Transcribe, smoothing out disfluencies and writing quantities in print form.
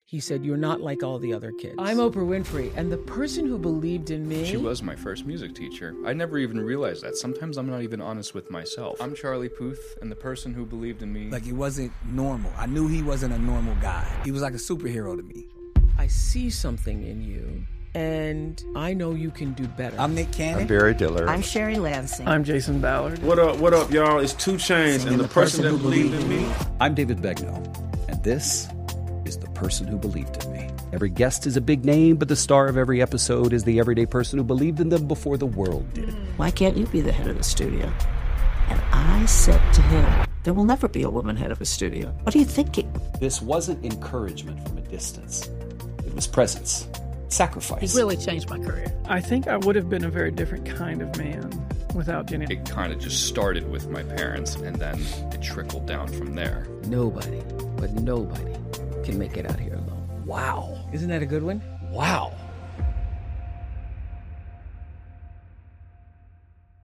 He said, "You're not like all the other kids." I'm Oprah Winfrey, and the person who believed in me... She was my first music teacher. I never even realized that. Sometimes I'm not even honest with myself. I'm Charlie Puth, and the person who believed in me... Like, he wasn't normal. I knew he wasn't a normal guy. He was like a superhero to me. I see something in you, and I know you can do better. I'm Nick Cannon. I'm Barry Diller. I'm Sherry Lansing. I'm Jason Ballard. What up, y'all? It's 2 Chainz and the person that believed in me. I'm David Begnaud, and this is The Person Who Believed in Me. Every guest is a big name, but the star of every episode is the everyday person who believed in them before the world did. Why can't you be the head of the studio? And I said to him, there will never be a woman head of a studio. What are you thinking? This wasn't encouragement from a distance. It was presence. Sacrifice. He really changed my career. I think I would have been a very different kind of man without Jenny. It kind of just started with my parents, and then it trickled down from there. Nobody, but nobody, can make it out here alone. Wow. Isn't that a good one? Wow.